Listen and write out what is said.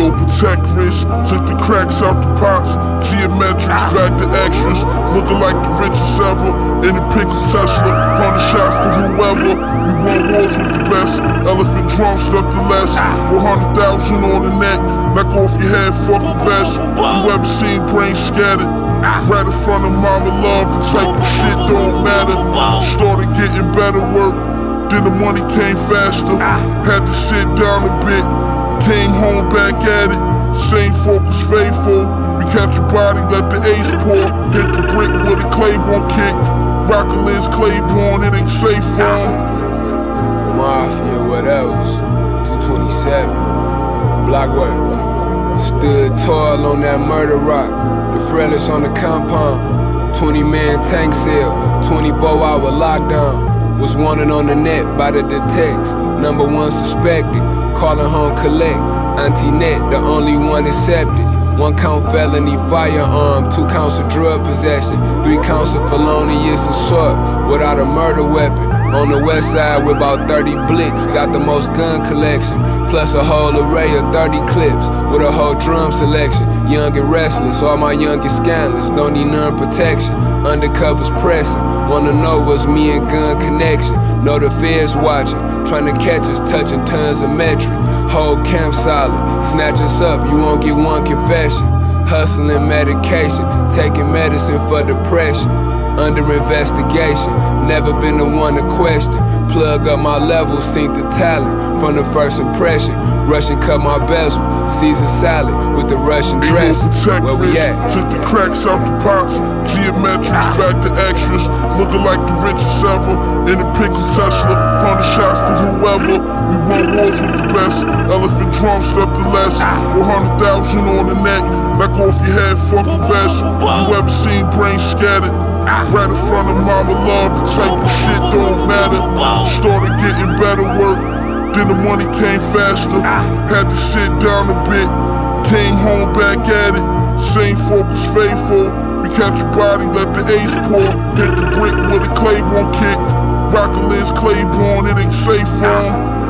Yo, protect wrist, took the cracks out the pots. Geometrics back to extras, looking like the richest ever. In the pick of Tesla, 100 shots to whoever. We won wars with the best. Elephant drum stuck to less. 400,000 on the neck, knock off your head, fuck the vest. You ever seen brains scattered? Right in front of mama love, the type of shit don't matter. Started getting better work, then the money came faster. Had to sit down a bit, came home back at it. Same focus, faithful. We catch a body, let the ace pour. Hit the brick with a Claiborne kick. Rock a Liz Claiborne, it ain't safe for him. Mafia, what else? 227, block work. Stood tall on that murder rock. The Frellis on the compound. 20-man tank sale, 24-hour lockdown. Was wanted on the net by the detectives. Number one suspected, calling home collect. Auntie Net, the only one accepted. 1 count felony firearm, 2 counts of drug possession, 3 counts of felonious assault without a murder weapon. On the west side with about 30 blicks, got the most gun collection, plus a whole array of 30 clips with a whole drum selection. Young and restless, all my youngest scandalous, don't need none protection. Undercovers pressing, wanna know what's me and gun connection. Know the feds watching, trying to catch us touching tons of metric. Whole camp solid, snatch us up, you won't get one confession. Hustling medication, taking medicine for depression. Under investigation, never been the one to question. Plug up my levels, seen the talent from the first impression. Russian cut my bezel, Caesar salad with the Russian dressing. Where we at? Took the cracks out the pots. Geometrics back to extras, looking like the richest ever. In the pick of Tesla, 100 shots to whoever. We won wars with the best. Elephant drum stuck to less. 400,000 on the neck, knock off your head, fuck the vest. You ever seen brains scattered? Right in front of mama love, the type of shit don't matter. Started getting better work, then the money came faster. Had to sit down a bit, came home back at it. Same focus, faithful. We catch a body, let the ace pour. Hit the brick with a Claiborne kick. Rock a Liz Claiborne, it ain't safe for him.